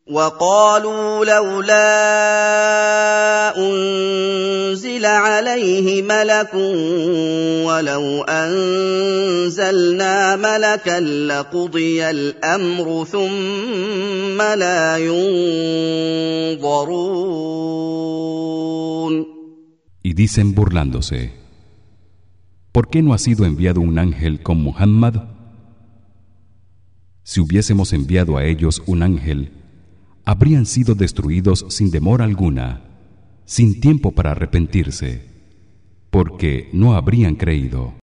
وقالوا لولا أنزل عليه ملك ولو أنزلنا ملكا لقضي الأمر ثم لا ينظرون. Y dicen burlándose: ¿Por qué no ha sido enviado un ángel con Muhammad? Si hubiésemos enviado a ellos un ángel, habrían sido destruidos sin demora alguna, sin tiempo para arrepentirse, porque no habrían creído.